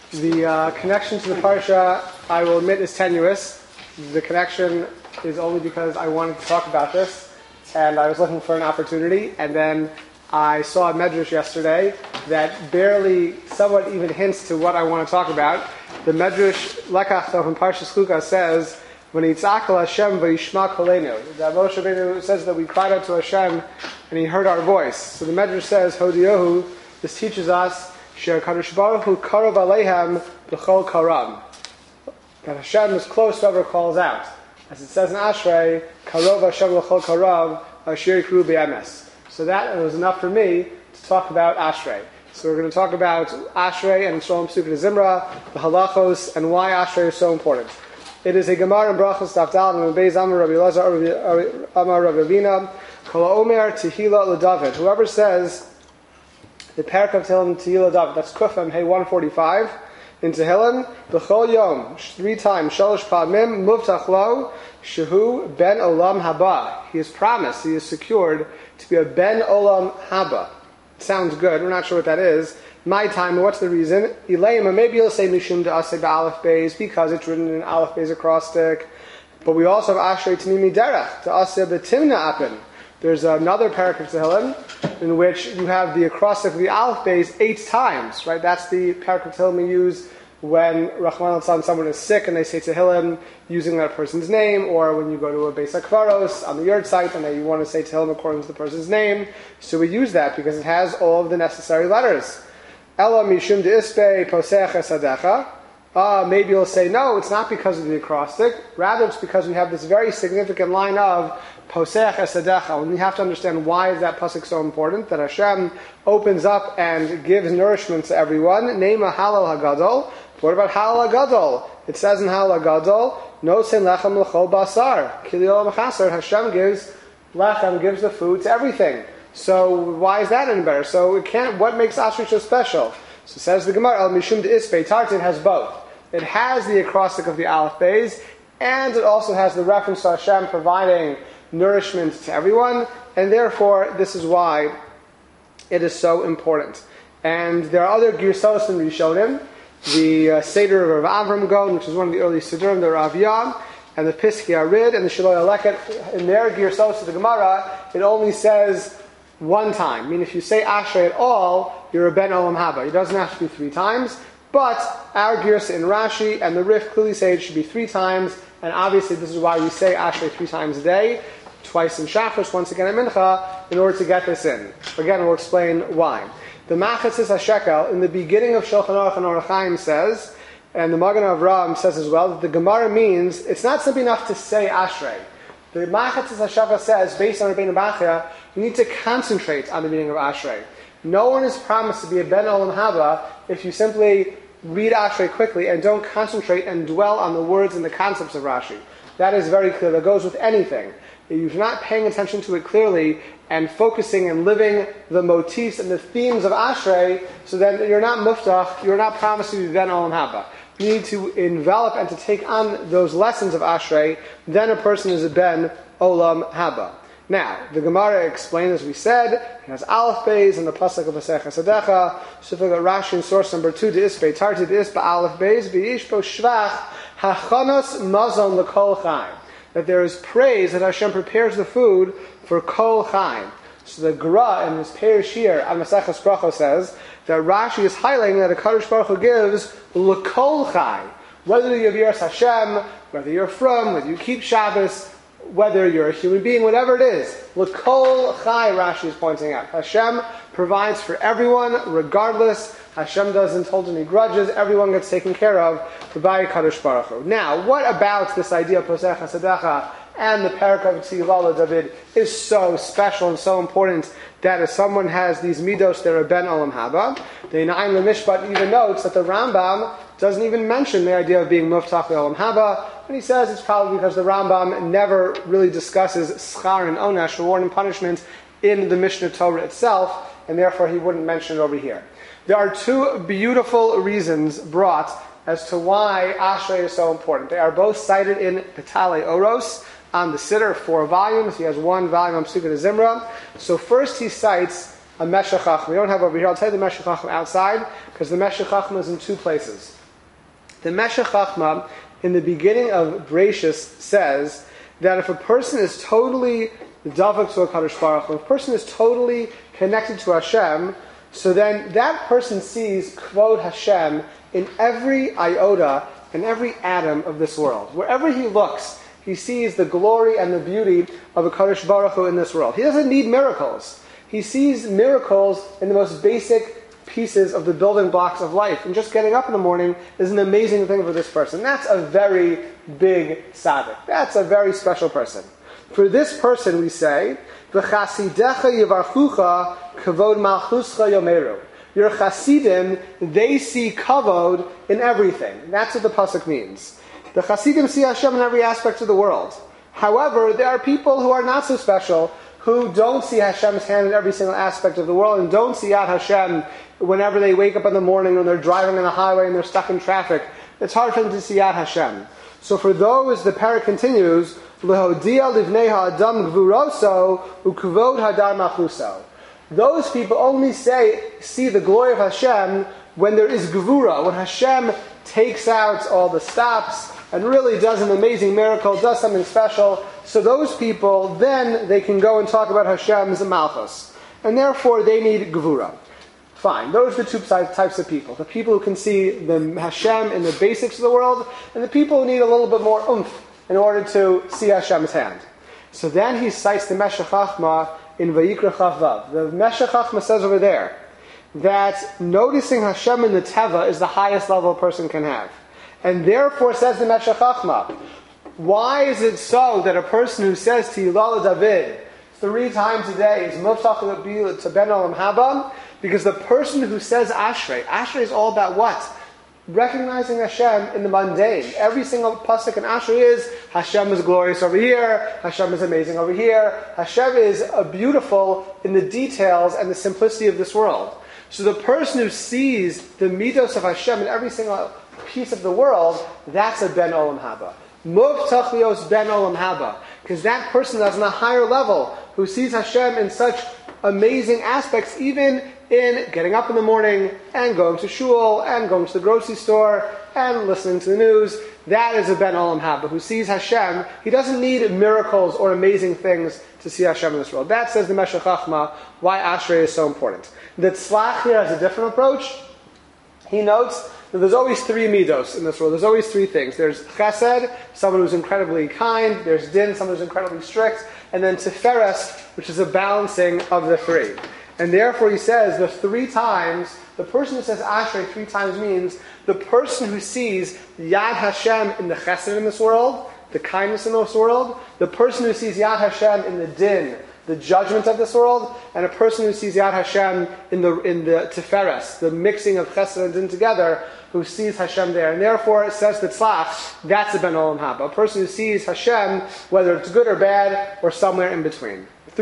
The connection to the Parsha, I will admit, is tenuous. The connection is only because I wanted to talk about this, and I was looking for an opportunity, and then I saw a medrash yesterday that barely, somewhat even hints to what I want to talk about. The medrash Lekach from Parshas Chukas says, "When Yitzakal Hashem v'yishma kolenu," that Moshe Rabbeinu says that we cried out to Hashem and He heard our voice. So the medrash says, "Hodiyahu," this teaches us Kadosh Baruch Hu karov aleihem b'chol karam, that Hashem is close to whoever calls out. As it says in Ashrei, karov Hashem l'chol karav asher yikru b'emes. So that was enough for me to talk about Ashrei. So we're going to talk about Ashrei and Shalom Pesukei Zimra, the halachos, and why Ashrei is so important. It is a Gemara in Brachos Daf Daled and Beis Amar Rabbi Elazar Amar Rabbi Avina Kol Omer Tehila LeDavid. Whoever says the parak of Tehillim Tehillah David, that's Kufim Hey 145 in Tehillim, B'chol Yom 3 times Shalosh Pa'amim Muftach Lo Shehu Ben Olam Haba. He is promised, he is secured to be a Ben Olam Haba. Sounds good. We're not sure what that is. My time. What's the reason? Elaim. Maybe you'll say Mishum Da'aseh Ba'alef Beis because it's written in Aleph Beis acrostic. But we also have Ashrei Tamimi Derech Da'aseh B'Timna Apin. There's another parak of Tehillim in which you have the acrostic of the Aleph Beis 8 times. Right. That's the parak of Tehillim we use when Rahman al-San, someone is sick and they say Tehillim using that person's name, or when you go to a Beis HaKvaros on the yard site and you want to say Tehillim according to the person's name. So we use that because it has all of the necessary letters. Ela mishum de'ispe posech esadecha. Maybe you'll say, no, it's not because of the acrostic. Rather, it's because we have this very significant line of posech esadecha. And you have to understand why is that pasuk so important, that Hashem opens up and gives nourishment to everyone. Neima halal hagadol. What about halal hagadol? It says in halal hagadol, no sen lechem l'chol basar. Kili olam chaser. Hashem gives lechem, gives the food to everything. So why is that any better? So it can't. What makes Ashrei so special? So says the Gemara, El Mishum De'isbei Tartin has both. It has the acrostic of the Aleph Beis, and it also has the reference to Hashem providing nourishment to everyone, and therefore this is why it is so important. And there are other Girsos in Rishonim, the Seder of Rav Avram Gaon, which is one of the early Sederim, the Rav Yam, and the Piskei Arid, and the Shiloi Aleket. In their Girsos of the Gemara, it only says one time. I mean, if you say Ashrei at all, you're a Ben Olam Haba. It doesn't have to be 3 times. But our Girsa in Rashi and the Rif clearly say it should be 3 times. And obviously this is why we say Ashrei 3 times a day, twice in Shachris, once again at Mincha, in order to get this in. Again, we'll explain why. The Machatzis HaShekel, in the beginning of Shulchan Aruch and Orach Chaim says, and the Magen Avraham says as well, that the Gemara means, it's not simply enough to say Ashrei. The Machatzis HaShekel says, based on Rabbeinu Bachya, you need to concentrate on the meaning of Ashrei. No one is promised to be a Ben Olam Haba if you simply read Ashrei quickly and don't concentrate and dwell on the words and the concepts of Rashi. That is very clear. That goes with anything. If you're not paying attention to it clearly and focusing and living the motifs and the themes of Ashrei, so then you're not muftach, you're not promised to be Ben Olam Haba. You need to envelop and to take on those lessons of Ashrei, then a person is a Ben Olam Haba. Now, the Gemara explains, as we said, it has Aleph Beis and the pasuk of Pasech Hasadecha. So if we got Rashi in source number 2, De'isbei Tarti De'isba Aleph Beis, V'yish Bo Shvach Hachanos Mazon L'Kol Chaim. That there is praise that Hashem prepares the food for Kol Chaim. So the Gra in his Peir Shir on Maseches Brachos says that Rashi is highlighting that a Kadosh Baruch Hu gives L'Kol Chaim. Whether you have Yiras Hashem, whether you're from, whether you keep Shabbos, whether you're a human being, whatever it is, L'Kol Chai, Rashi is pointing out. Hashem provides for everyone, regardless. Hashem doesn't hold any grudges. Everyone gets taken care of by Kadosh Baruch Hu. Now, what about this idea of Posech HaSadecha and the parak of Tehillah David is so special and so important that if someone has these midos, they're a Ben Olam Haba? The Na'im LeMishpat even notes that the Rambam doesn't even mention the idea of being Muftach Olam Haba, and he says it's probably because the Rambam never really discusses schar and onesh, reward and punishment, in the Mishnah Torah itself, and therefore he wouldn't mention it over here. There are 2 beautiful reasons brought as to why Ashrei is so important. They are both cited in Petale Oros on the Siddur, 4 volumes. He has 1 volume on Pesukei Zimra. So first he cites a Meshech Chachma. We don't have over here. I'll tell you the Meshech Chachma outside, because the Meshech Chachma is in two places. The Meshech Chachma, in the beginning of Bereishis, says that if a person is totally davak to HaKadosh Baruch Hu, if a person is totally connected to Hashem, so then that person sees Kvod Hashem in every iota and every atom of this world. Wherever he looks, he sees the glory and the beauty of HaKadosh Baruch Hu in this world. He doesn't need miracles. He sees miracles in the most basic pieces of the building blocks of life. And just getting up in the morning is an amazing thing for this person. That's a very big tzaddik. That's a very special person. For this person, we say, V'chasidecha yivarchucha kavod malchuscha yomeru. Your chasidim, they see kavod in everything. That's what the pasuk means. The chasidim see Hashem in every aspect of the world. However, there are people who are not so special, who don't see Hashem's hand in every single aspect of the world, and don't see Yad Hashem whenever they wake up in the morning, when they're driving on the highway and they're stuck in traffic. It's hard for them to see Yad Hashem. So for those, the parak continues, Lehodia livnei ha'adam gvuroso ukvod hadar machuso. Those people only see the glory of Hashem when there is gvura, when Hashem takes out all the stops and really does an amazing miracle, does something special. So those people, then they can go and talk about Hashem's malchus. And therefore they need gvura. Fine, those are the two types of people. The people who can see the Hashem in the basics of the world, and the people who need a little bit more oomph in order to see Hashem's hand. So then he cites the Meshech Chachma in Vayikra Chavav. The Meshech Chachma says over there that noticing Hashem in the Teva is the highest level a person can have. And therefore, says the Meshech Chachma, why is it so that a person who says to Yilala David 3 times a day is Muftach to Ben Olam Haba? Because the person who says Ashrei is all about what? Recognizing Hashem in the mundane. Every single pasuk in Ashrei is Hashem is glorious over here, Hashem is amazing over here, Hashem is beautiful in the details and the simplicity of this world. So the person who sees the midos of Hashem in every single piece of the world, that's a Ben Olam Haba. Muftach lios Ben Olam Haba. Because that person that's on a higher level, who sees Hashem in such amazing aspects, even in getting up in the morning and going to shul and going to the grocery store and listening to the news, that is a Ben Olam Haba, who sees Hashem. He doesn't need miracles or amazing things to see Hashem in this world. That, says the Meshech Chachma, why Ashrei is so important. The Tzlach here has a different approach. He notes that there's always 3 midos in this world. There's always 3 things. There's chesed, someone who's incredibly kind. There's din, someone who's incredibly strict. And then tiferes, which is a balancing of the 3. And therefore he says the 3 times, the person who says Ashrei 3 times means the person who sees Yad Hashem in the chesed in this world, the kindness in this world, the person who sees Yad Hashem in the din, the judgment of this world, and a person who sees Yad Hashem in the tiferes, the mixing of chesed and din together, who sees Hashem there. And therefore it says that tzlach, that's a Ben Olam Haba, a person who sees Hashem, whether it's good or bad, or somewhere in between.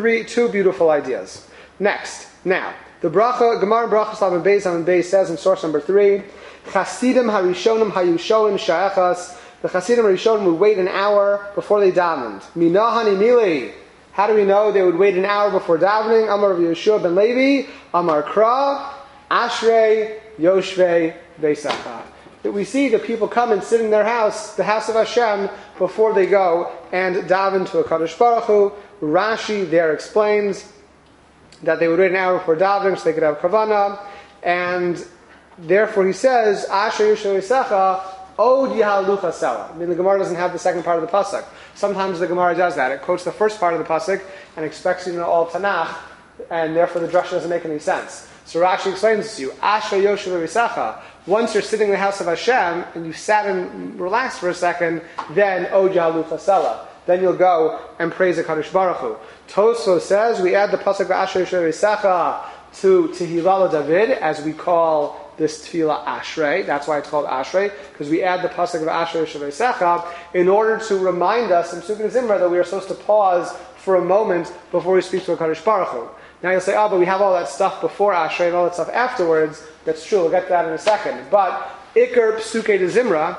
2 beautiful ideas. Next, now, the bracha, Gemara Brachos Lamed Beis says in source number 3, Chasidim harishonim hayusholim sha'echas. The Chasidim harishonim would wait an hour before they davened. Minahani mili. How do we know they would wait an hour before davening? Amar Rav Yeshua ben Levi, Amar Kra, Ashrei, Yoshvei, Beisacha. That we see the people come and sit in their house, the house of Hashem, before they go and daven to a Kadosh Baruch Hu. Rashi there explains that they would wait an hour before davening so they could have kavana, and therefore he says, Asher Yishon Yisecha, Od Yahalucha Sela. I mean, the Gemara doesn't have the second part of the pasuk. Sometimes the Gemara does that. It quotes the first part of the pasuk and expects you to know all Tanakh, and therefore the drasha doesn't make any sense. So Rashi explains to you, Asher Yoshev Yisecha. Once you're sitting in the house of Hashem and you sat and relaxed for a second, then Od Yahalucha Sela. Then you'll go and praise the Kadosh Baruch Hu. Tosfos says we add the pasuk Asher Yoshev Yisecha to Tehillah David, as we call this tefillah Ashrei. That's why it's called Ashrei, because we add the pasuk of Ashrei Yoshev Yisecha in order to remind us in Sukkot Zimra that we are supposed to pause for a moment before we speak to a Kadosh Baruch Hu. Now you'll say, but we have all that stuff before Ashrei and all that stuff afterwards. That's true, we'll get to that in a second. But Iker Psukei de Zimra,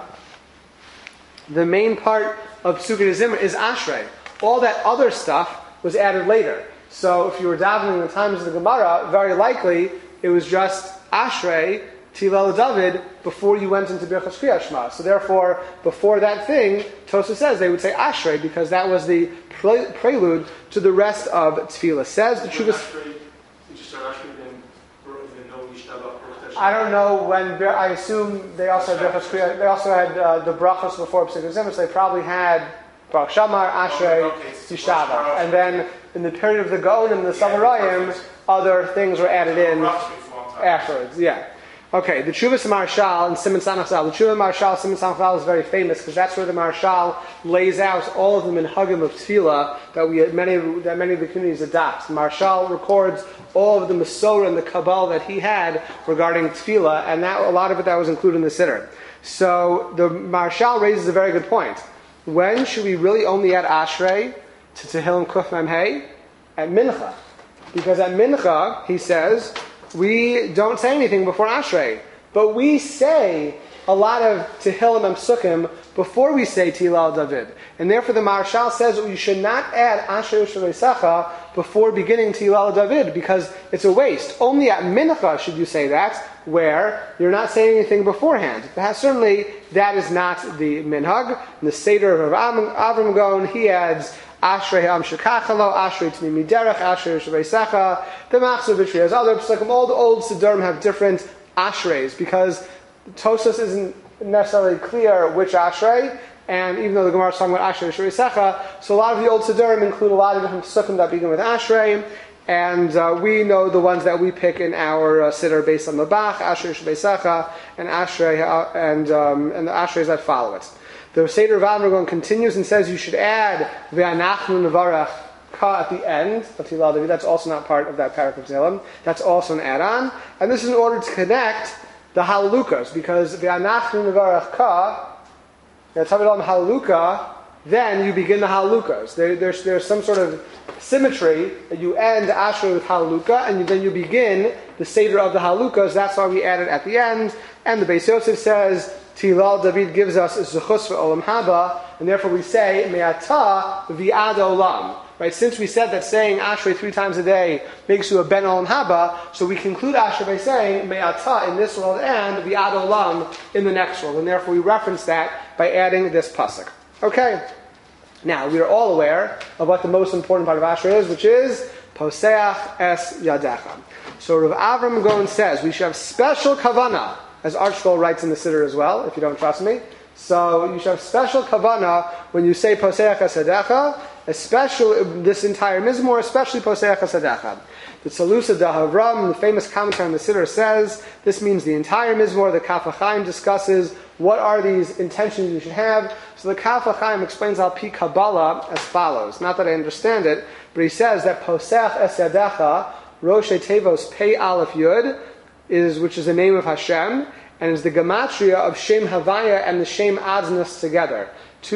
the main part of Psukei de Zimra is Ashrei. All that other stuff was added later. So if you were davening in the times of the Gemara, very likely it was just Ashrei Tilal David before you went into Birchas Kriyas Shema. So therefore, before that thing, Tosa says they would say Ashrei because that was the prelude to the rest of Tefillah. Says the Chuvas. I don't know when. I assume they also had Birchas Kriyas. They also had the brachos before Pesach Zimmer, so they probably had Baruch Shamar, Ashrei, Yishtaba, and then in the period of the Gaonim, the Samarayim, other things were added in afterwards. Yeah. Okay, the Chuvas Marshal and Simon Samachal. The Chuvas Marshal, Simon Samachal is very famous because that's where the Marshal lays out all of the minhagim of Tefillah that many of the communities adopt. The Marshal records all of the Masorah and the Kabbalah that he had regarding Tefillah, and a lot of it that was included in the Siddur. So the Marshal raises a very good point. When should we really only add Ashrei to Tehillim Kuf Mem Hey? At Mincha. Because at Mincha, he says, we don't say anything before Ashrei. But we say a lot of Tehillim and Psukim before we say Tilal David. And therefore the Marshal says that you should not add Ashrei U'Shveisecha before beginning Tilal David because it's a waste. Only at Mincha should you say that, where you're not saying anything beforehand. Certainly that is not the minhag. In the Seder of Avram Gaon, he adds Ashrei Ha'am Shekachalo, Ashrei Tmimi Derech, Ashrei Shveisecha. The Machzor Vitri has other, like all the old Siddurim have different Ashreis because Tosas isn't necessarily clear which Ashrei, and even though the Gemara is talking about Ashrei Shveisecha, so a lot of the old Siddurim include a lot of different Psukim that begin with Ashrei. And we know the ones that we pick in our siddur based on the Bach, Ashrei Shveisecha, and Ashrei, and the Ashreis that follow it. The Seder of Avram continues and says you should add Ve'anachnu Nevarach Ka at the end of Tilal David. That's also not part of that parak of Tehillim. That's also an add-on. And this is in order to connect the Halalukas, because Ve'anachnu Nevarach Ka, Tavilam Halaluka, then you begin the Halalukas. There's some sort of symmetry that you end Ashrei with Halaluka, and then you begin the Seder of the Halalukas. That's why we add it at the end. And the Beis Yosef says, Tilal David gives us Zechus Olam Haba, and therefore we say, Me'ata V'ad Olam. Right? Since we said that saying Ashrei 3 times a day makes you a Ben Olam Haba, so we conclude Ashrei by saying Me'ata in this world and V'ad Olam in the next world. And therefore we reference that by adding this pasuk. Okay. Now, we are all aware of what the most important part of Ashrei is, which is Poseach es Yadecha. So Rav Avram Gaon says we should have special kavana, as Archibald writes in the Siddur as well, if you don't trust me. So you should have special kavana when you say Poseach es Yadecha, especially this entire Mizmor, especially Poseach es Yadecha. The Tzalusa Dahavram, the famous commentary on the Siddur, says this means the entire Mizmor. The Kaf HaChaim discusses what are these intentions you should have. So the Kaf HaChaim explains Al Pi Kabbalah as follows. Not that I understand it, but he says that Poseach es Yadecha, Rosh Tevos Pei Aleph Yud, which is the name of Hashem, and is the gematria of Shem Havaya and the Shem Adnas together.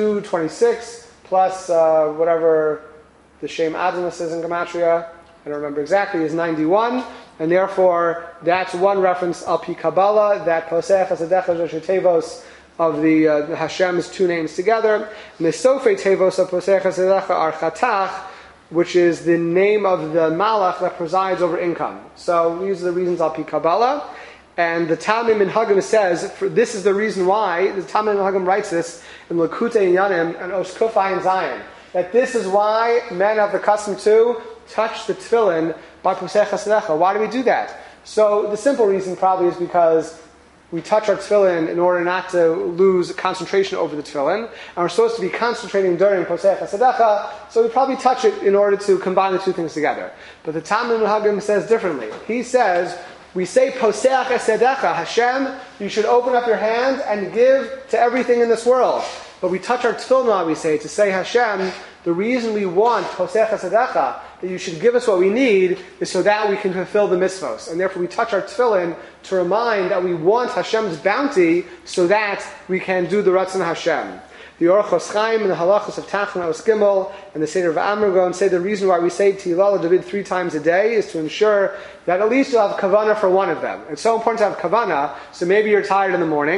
226 plus whatever the Shem Adnas is in gematria, I don't remember exactly, is 91, and therefore that's one reference Al Pi Kabbalah, that Poseach es Yadecha Rosh Tevos of the Hashem's 2 names together. And the Sofei Tevos of Poseach es Yadecha are Chatach, which is the name of the Malach that presides over income. So these are the reasons Al Pi Kabbalah. And the Talmud Minhagim says, this is the reason why, the Talmud Minhagim writes this in Lakutei Inyanim and Os Kufay and Zion, that this is why men have the custom to touch the tefillin by Poseach es Yadecha. Why do we do that? So the simple reason probably is because we touch our tefillin in order not to lose concentration over the tefillin, and we're supposed to be concentrating during Poseach es Yadecha, so we probably touch it in order to combine the 2 things together. But the Talmud Minhagim says differently. He says, we say Poseach es Yadecha, Hashem, you should open up your hand and give to everything in this world. But we touch our tefillin, we say, to say Hashem, the reason we want Poseach es Yadecha, that you should give us what we need, is so that we can fulfill the mitzvos. And therefore we touch our tefillin to remind that we want Hashem's bounty so that we can do the Ratzon Hashem. The Orchos Chaim and the Halachos of Tachna Os Gimel and the Seder of Amragon say the reason why we say Tilal David 3 times a day is to ensure that at least you'll have kavanah for one of them. It's so important to have kavanah, so maybe you're tired in the morning,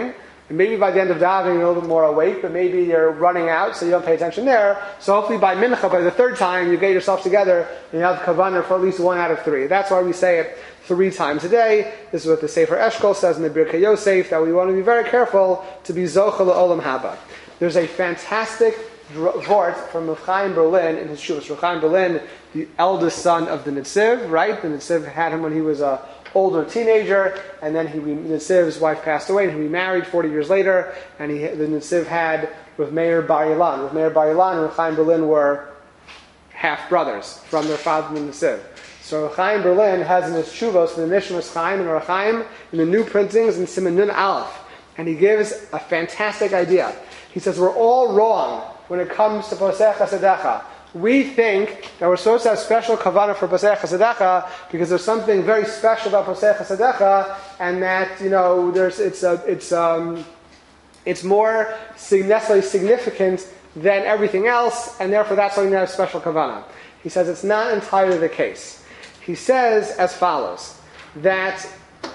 And maybe by the end of davening you're a little bit more awake, but maybe you're running out, so you don't pay attention there. So hopefully by mincha, by the third time, you get yourself together and you have kavanah for at least 1 out of 3. That's why we say it 3 times a day. This is what the Sefer Eshkol says in the Birkei Yosef, that we want to be very careful to be zocha le'olam haba. There's a fantastic vort from Rav Chaim Berlin in his Shuvas. Rav Chaim Berlin, the eldest son of the Nitziv, right? The Nitziv had him when he was a older teenager, and then Nitziv's wife passed away, and he remarried 40 years later, and the Nitziv had with Meir Bar Ilan. With Meir Bar Ilan and Rav Chaim Berlin were half brothers from their father, the Nitziv. So Rav Chaim Berlin has in his Shuvos, the Nishmas Chaim and Rav Chaim, in the new printings in Siman Nun Aleph, and he gives a fantastic idea. He says, we're all wrong when it comes to Posech HaSedecha. We think that we're supposed to have special kavanah for Posech HaSedecha because there's something very special about Posech HaSedecha, and that, it's more necessarily significant than everything else, and therefore that's why we have special kavanah. He says it's not entirely the case. He says as follows, that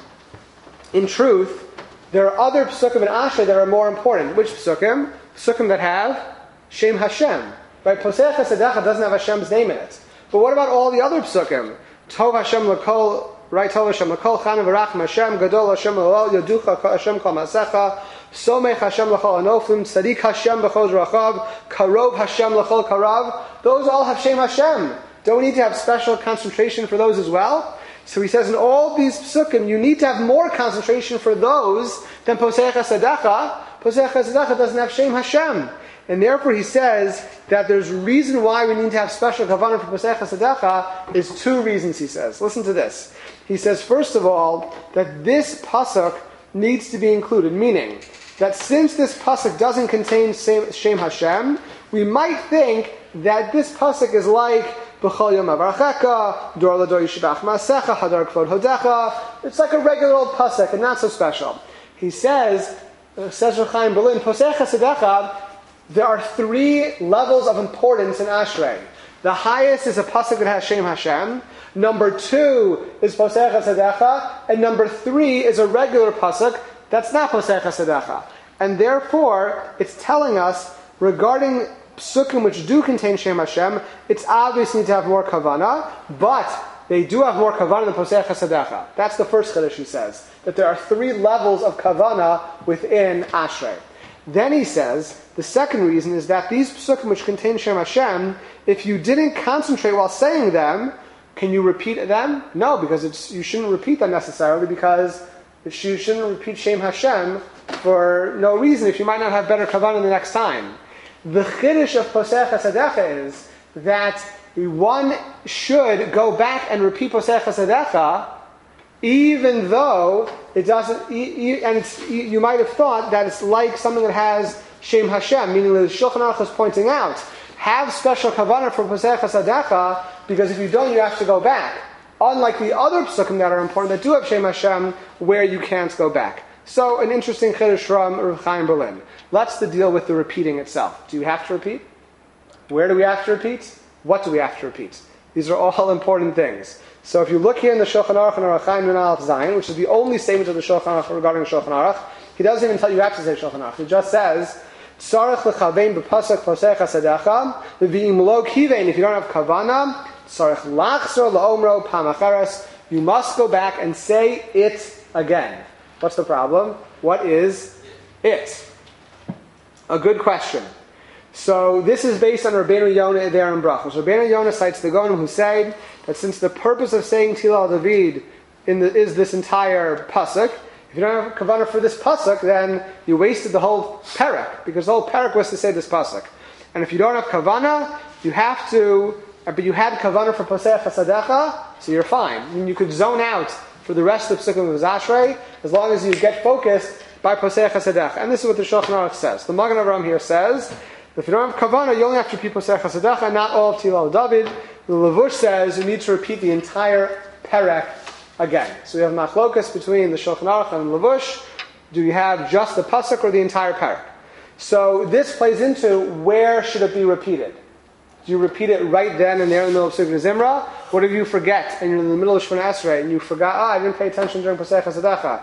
in truth, there are other psukim in Ashrei that are more important. Which psukim? Psukim that have Shem Hashem. Right? Posech HaSedecha doesn't have Hashem's name in it. But what about all the other psukim? Tov Hashem L'kol, right? Tov Hashem L'kol, Chana V'rachem Hashem, Gadol Hashem L'ol, Yoducha Hashem Kol Masecha, Somech Hashem L'chol Anoflim, Tzadik Hashem B'chol Rachav, Karov Hashem L'chol Karav. Those all have Shem Hashem. Don't we need to have special concentration for those as well? So he says in all these psukim, you need to have more concentration for those than Posech HaSedecha. Posech HaSedecha doesn't have Shem Hashem. And therefore he says that there's reason why we need to have special kavanah for Posech HaSedecha is 2 reasons, he says. Listen to this. He says, first of all, that this pasuk needs to be included, meaning that since this pasuk doesn't contain Shem Hashem, we might think that this pasuk is like B'chol Yom Avarchecha, Dor L'Dor Yishbach Ma'asecha, Hadar Kvod Hodecha. It's like a regular old pasuk and not so special. He says Rav Chaim Berlin, Posech HaSedecha, there are 3 levels of importance in Ashrei. The highest is a pasuk that has Shem Hashem. Number 2 is Posech HaSedecha. And number 3 is a regular pasuk that's not Posech HaSedecha. And therefore, it's telling us, regarding psukim which do contain Shem Hashem, it's obvious need to have more kavanah, but they do have more kavanah than Posech HaSedecha. That's the first chiddush, he says, that there are 3 levels of kavanah within Ashrei. Then he says, the second reason is that these psukim which contain Shem Hashem, if you didn't concentrate while saying them, can you repeat them? No, because you shouldn't repeat them necessarily, because you shouldn't repeat Shem Hashem for no reason if you might not have better kavanah the next time. The chiddush of Posech HaSedecha is that one should go back and repeat Posech HaSedecha, even though it doesn't, you might have thought that it's like something that has Shem Hashem, meaning that the Shulchan Aruch is pointing out, have special kavanah for Posech HaSedecha, because if you don't, you have to go back. Unlike the other psukim that are important that do have Shem Hashem, where you can't go back. So, an interesting chiddush from Rav Chaim Berlin. Let's deal with the repeating itself. Do you have to repeat? Where do we have to repeat? What do we have to repeat? These are all important things. So if you look here in the Shulchan Aruch and Rav Chaim Nun Aleph Zayin, which is the only statement of the Shulchan Aruch regarding the Shulchan Aruch, he doesn't even tell you have to say Shulchan Aruch. He just says, Tzarech lechavein b'pasuk Posech HaSedecha, v'im lo kivein, if you don't have kavanah, tzarech lachzor la'omro pamacheres, you must go back and say it again. What's the problem? What is it? A good question. So this is based on Rabbeinu Yonah there in Brachos. Rabbeinu Yonah cites the Gonim who say that since the purpose of saying Tila al David is this entire pasuk, if you don't have kavanah for this pasuk, then you wasted the whole parak, because the whole parak was to say this pasuk. And if you don't have kavanah, you have to, but you had kavanah for Posech HaSedecha, so you're fine. I mean, you could zone out for the rest of the psukim of Zashrei, as long as you get focused by Posech HaSedecha. And this is what the Shulchan Aruch says. The Magen Avraham here says, if you don't have kavanah, you only have to repeat Posech HaSedecha, not all of Tila David. The Levush says you need to repeat the entire perek again. So we have machlokas between the Shulchan Aruch and the Levush. Do you have just the pasuk or the entire perek? So this plays into where should it be repeated. Do you repeat it right then and there in the middle of Sugya Zimra? What if you forget and you're in the middle of Shemona Esrei and you forgot, I didn't pay attention during Posech HaSedecha.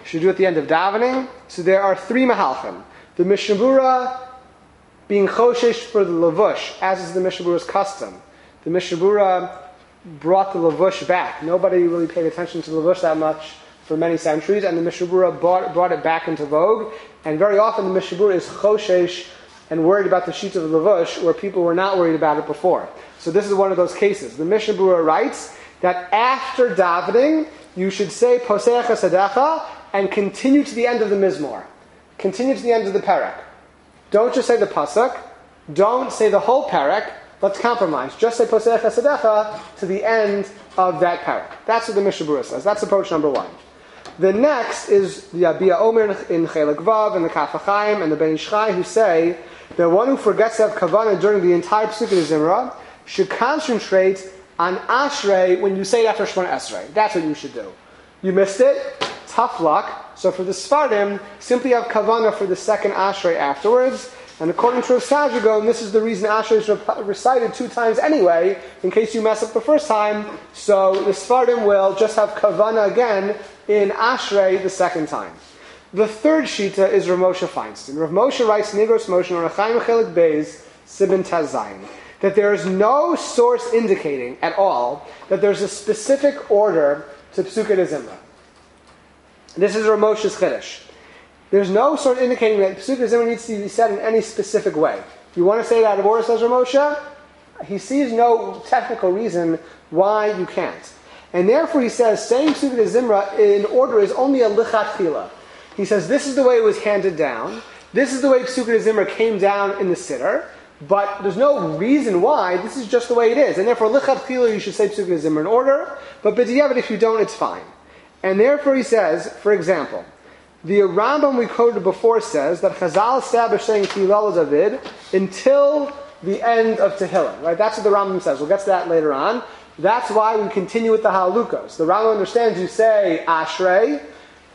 You should do it at the end of davening. So there are three mahalchim. The Mishnah Berurah being choshesh for the lavush, as is the Mishnah Berurah's custom. The Mishnah Berurah brought the lavush back. Nobody really paid attention to the lavush that much for many centuries, and the Mishnah Berurah brought it back into vogue. And very often the Mishnah Berurah is choshesh and worried about the sheet of the lavush, where people were not worried about it before. So this is one of those cases. The Mishnah Berurah writes that after davening, you should say Poseach Hasadecha and continue to the end of the Mizmor. Continue to the end of the parak. Don't just say the pasuk. Don't say the whole parak. Let's compromise. Just say Poseach Hasadecha to the end of that parak. That's what the Mishnah Berurah says. That's approach number one. The next is the Abia Omer in Chelik Vav and the Kaf HaChaim and the Ben Ish Chai, who say that one who forgets to have kavanah during the entire Pesukei Zimra should concentrate on Ashrei when you say it after Shemona Esrei. That's what you should do. You missed it? Tough luck. So for the Sfardim, simply have kavanah for the second Ashrei afterwards. And according to Rav Sajagon, this is the reason Ashrei is recited 2 times anyway, in case you mess up the first time. So the Sfardim will just have kavanah again in Ashrei the second time. The third shita is Rav Moshe Feinstein. Rav Moshe writes in Igros Moshe on Rechaim Chelik Beis Siman Tez Zayin that there is no source indicating at all that there's a specific order to Pesukei Zimra. This is Rav Moshe's Chiddush. There's no source indicating that Pesukei Zimra needs to be said in any specific way. You want to say it out of order, says Rav Moshe? He sees no technical reason why you can't. And therefore he says saying Pesukei Zimra in order is only a lichatchila. He says this is the way it was handed down. This is the way Pesukei Zimra came down in the Siddur. But there's no reason why. This is just the way it is. And therefore, lichatchila, you should say Pesukei Zimra in order. But b'diavad, if you don't, it's fine. And therefore he says, for example, the Rambam we quoted before says that Chazal established saying Tehillah David until the end of Tehillah. Right? That's what the Rambam says. We'll get to that later on. That's why we continue with the Halukos. The Rambam understands you say Ashrei,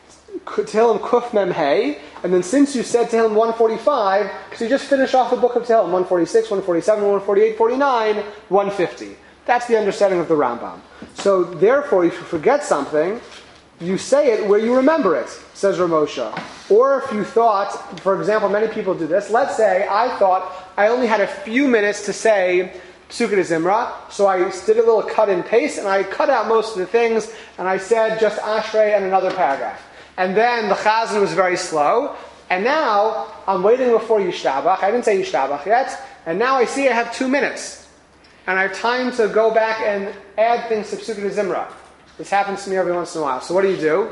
Tehillim Kuf Mem Hey, and then since you said Tehillim 145, so you just finish off the book of Tehillim 146, 147, 148, 49, 150. That's the understanding of the Rambam. So therefore, if you forget something, you say it where you remember it, says Rav Moshe. Or if you thought, for example, many people do this, let's say I thought I only had a few minutes to say Pesukei Zimra, so I did a little cut and paste, and I cut out most of the things, and I said just Ashrei and another paragraph. And then the Chazan was very slow. And now, I'm waiting before Yishtabach. I didn't say Yishtabach yet. And now I see I have 2 minutes. And I have time to go back and add things to Pesukei Zimra. This happens to me every once in a while. So what do you do?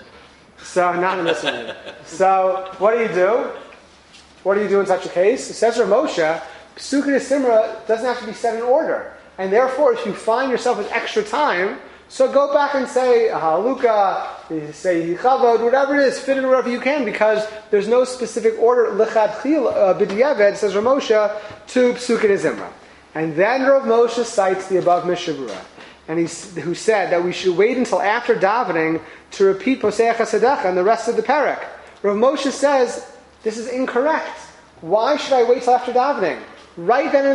Not in this minute. So, what do you do? What do you do in such a case? It says Rav Moshe, Pesukei Zimra doesn't have to be said in order. And therefore, if you find yourself with extra time, so go back and say Haluka, say Chavod, whatever it is, fit in wherever you can, because there's no specific order lichatchila b'diavad, says Rav Moshe, to Pesukei Zimra. And then Rav Moshe cites the above Mishnah Berurah, and who said that we should wait until after davening to repeat Poseach Hasadecha and the rest of the parak. Rav Moshe says this is incorrect. Why should I wait till after davening? Right then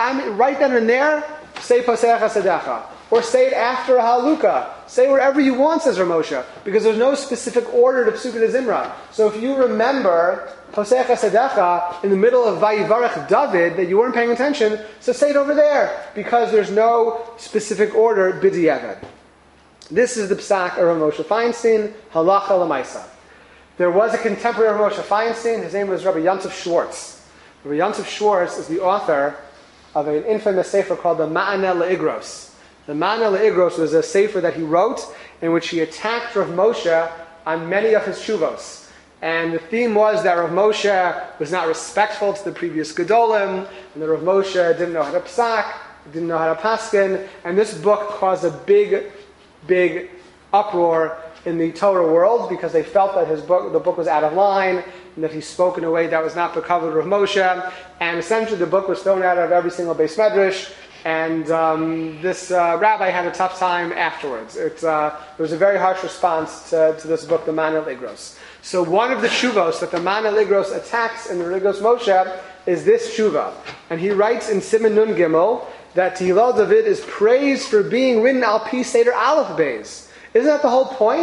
and there, say Poseach Hasadecha. Or say it after a haluka. Say wherever you want, says Rav Moshe, because there's no specific order to Pesukei Zimra. So if you remember Poseach Hasadecha in the middle of Vayivarech David that you weren't paying attention, so say it over there, because there's no specific order b'diavad. This is the psak of Rav Moshe Feinstein, halacha l'maisa. There was a contemporary of Rav Moshe Feinstein. His name was Rabbi Yontif Schwartz. Rabbi Yontif Schwartz is the author of an infamous sefer called the Ma'aneh Le'igros. The Ma'aneh Le'igros was a sefer that he wrote in which he attacked Rav Moshe on many of his shuvos. And the theme was that Rav Moshe was not respectful to the previous Gedolim, and that Rav Moshe didn't know how to psak, didn't know how to paskin, and this book caused a big, big uproar in the Torah world because they felt that the book was out of line, and that he spoke in a way that was not bekavod Rav Moshe, and essentially the book was thrown out of every single Beis Medrash. And this rabbi had a tough time afterwards. There was a very harsh response to this book, the Ma'aneh Le'igros. So one of the shuvos that the Ma'aneh Le'igros attacks in the Rigos Moshe is this shuva. And he writes in Siman Nun Gimel that Tehillah David is praised for being written al pi Seder Aleph Beis. Isn't that the whole point?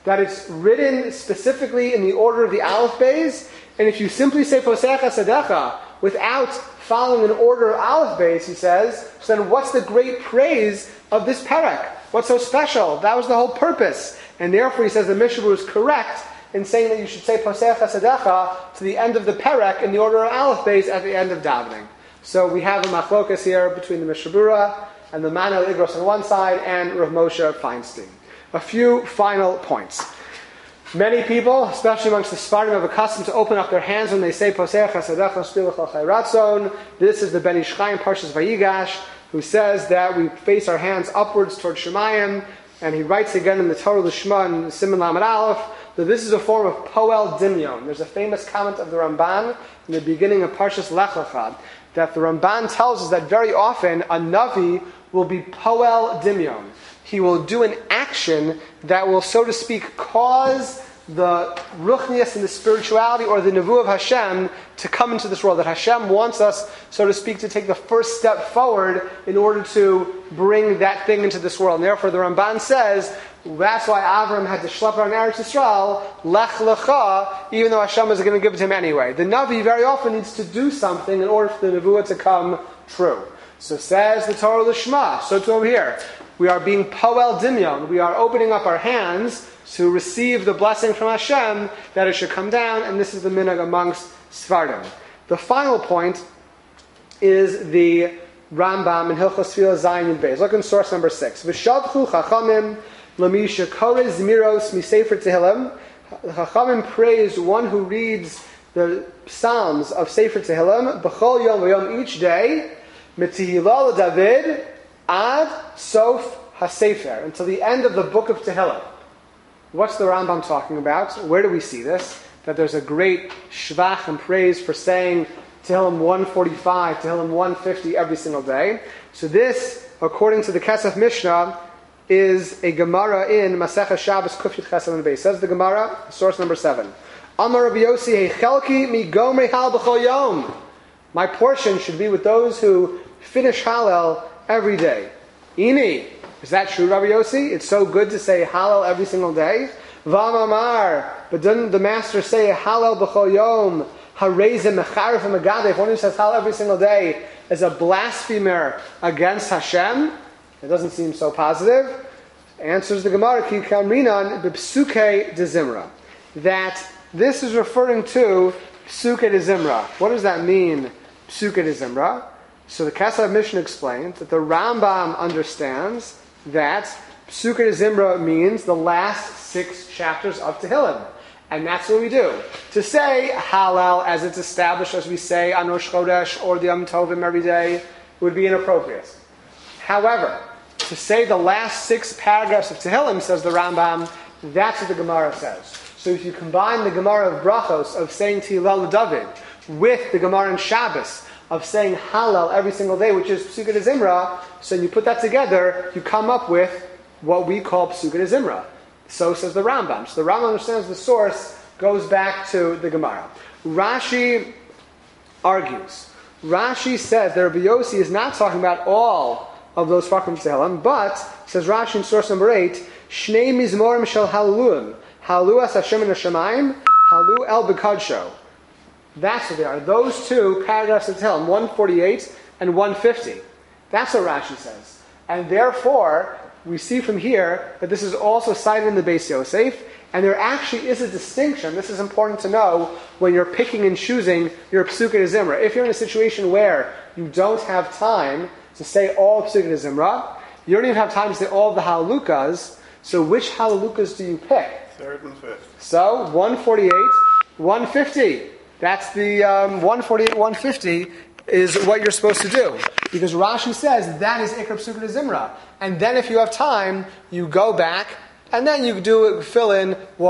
that it's written specifically in the order of the Aleph Beis, and if you simply say Posech Hasadecha without following an order of Aleph Beis, he says, so then what's the great praise of this Perek? What's so special? That was the whole purpose. And therefore, he says the Mishnah Berurah is correct in saying that you should say Posech Hasadecha to the end of the Perek in the order of Aleph Beis at the end of davening. So we have a machlokas here between the Mishnah Berurah and the Manel Igros on one side and Rav Moshe Feinstein. A few final points. Many people, especially amongst the Sfardim, have a custom to open up their hands when they say Posech Hasadecha Shpilach L'chai Ratzon. This is the Ben Ish Chai in Parshas Vayigash, who says that we face our hands upwards towards Shemayim, and he writes again in the Torah L'Shma in Siman Lamed Aleph that this is a form of Poel Dimyon. There's a famous comment of the Ramban in the beginning of Parshas Lech Lecha that the Ramban tells us that very often a Navi will be Poel Dimyon. He will do an action that will, so to speak, cause the ruchnias and the spirituality or the nevuah of Hashem to come into this world. That Hashem wants us, so to speak, to take the first step forward in order to bring that thing into this world. And therefore, the Ramban says, that's why Avram had to schlep around Eretz Yisrael, lech lecha, even though Hashem was going to give it to him anyway. The Navi very often needs to do something in order for the nevuah to come true. So says the Torah L'Shma, so to him here. We are being Poel Dimyon. We are opening up our hands to receive the blessing from Hashem that it should come down, and this is the minhag amongst Sfardim. The final point is the Rambam in Hilchos Tefillah Zayin Yud Beis. Look in source number 6. V'shavchu chachamim l'mi shekorez zmiros misefer Tehillim. The Chachamim praise one who reads the Psalms of Sefer Tehillim b'chol yom v'yom, each day, mitihila David ad sof hasefer, until the end of the book of Tehillim. What's the Rambam talking about? Where do we see this? That there's a great shvach and praise for saying Tehillim 145, Tehillim 150 every single day. So this, according to the Kesef Mishnah, is a Gemara in Masechah Shabbos Kuf Yud Ches Amud Beis. Says the Gemara, source number 7. Amar Rabbi Yossi Hechelki mi gomrei hal b'chol yom. My portion should be with those who finish Hallel every day. Ini, is that true, Rabbi Yossi? It's so good to say Hallel every single day. V'amamar, but doesn't the master say Hallel b'chol yom? Harezim mecharif megadef. One who says Hallel every single day is a blasphemer against Hashem. It doesn't seem so positive. Answers the Gemara, Ki kamrinan b'psukei de Zimra, that this is referring to Psukei de Zimra. What does that mean, Psukei de Zimra? So the Kesef Mishnah explains that the Rambam understands that Psukei de Zimra means the last 6 chapters of Tehillim. And that's what we do. To say Hallel as it's established, as we say on Rosh Chodesh or the Yom Tovim every day, would be inappropriate. However, to say the last 6 paragraphs of Tehillim, says the Rambam, that's what the Gemara says. So if you combine the Gemara of Brachos of saying Tehillah David with the Gemara in Shabbos of saying Hallel every single day, which is Psukei de Zimra, so you put that together, you come up with what we call Psukei de Zimra. So says the Rambam. So the Rambam understands the source goes back to the Gemara. Rashi argues. Rashi says that Rabbi Yossi is not talking about all of those Farkim Tehillim, but, says Rashi in source number 8, Shnei Mizmorim Shel Hallelujim, Hallu as Hashem in Hashemayim, Hallu El B'Kadsho. That's what they are. Those 2 paragraphs of Tehillim, 148 and 150. That's what Rashi says. And therefore, we see from here that this is also cited in the Beis Yosef, and there actually is a distinction. This is important to know when you're picking and choosing your Psukei de Zimra. If you're in a situation where you don't have time to say all Psukei de Zimra, you don't even have time to say all of the Halalukas, so which Halalukas do you pick? 3rd and 5th. So, 148, 150. That's the 148, 150 is what you're supposed to do. Because Rashi says that is Ikar Psukei de Zimra. And then if you have time, you go back, and then you fill in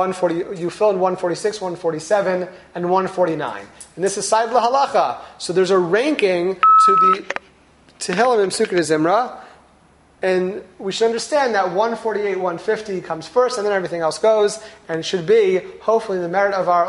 146, 147, and 149. And this is Saib Lahalacha. So there's a ranking to the Tehillim and Psukei de Zimra, and we should understand that 148, 150 comes first, and then everything else goes, and should be, hopefully, the merit of our